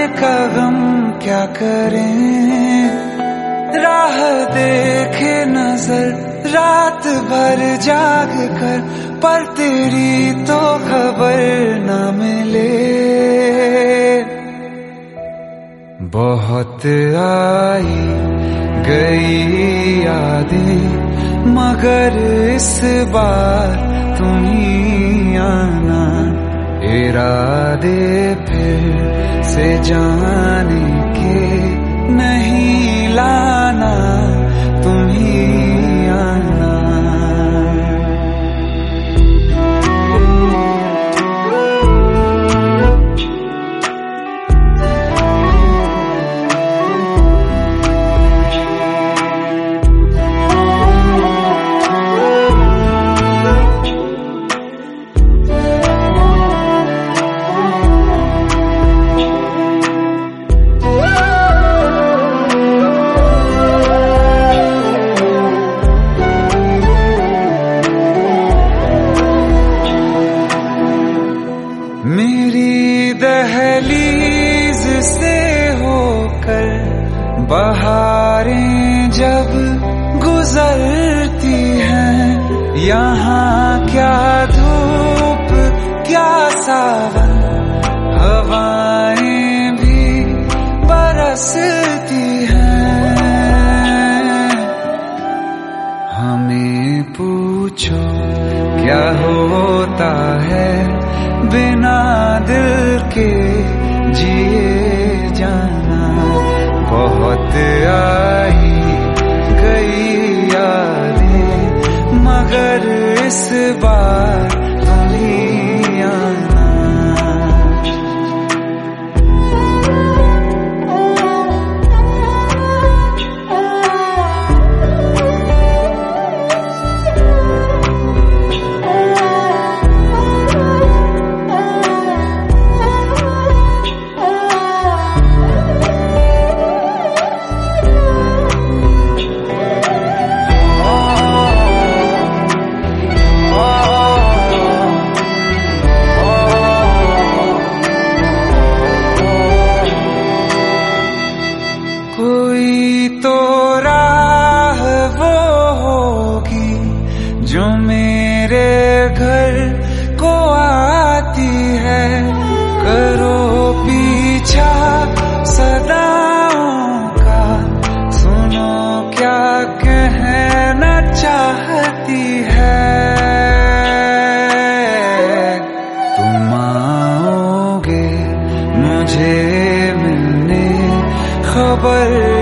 का गम क्या करें, राह देखे नजर रात भर जाग कर, पर तेरी तो खबर न मिले। बहुत आई गई यादें मगर इस बार तुम ही आना, इरादे फिर से जाने के नहीं लाना, तुम ही आना। मेरी दहलीज से होकर बहारें जब गुजरती हैं, यहाँ क्या धूप क्या सावन, हवाएं भी बरसती हैं। हमें पूछो क्या होता है बिना दिल के जिए जाना। बहुत आई गई यादें मगर इस बार तुम ही आना। कोई तो राह वो होगी जो मेरे घर को आती है, करो पीछा सदाओं का, सुनो क्या कहना चाहती है। तुम आओगे मुझे मिलने, खबर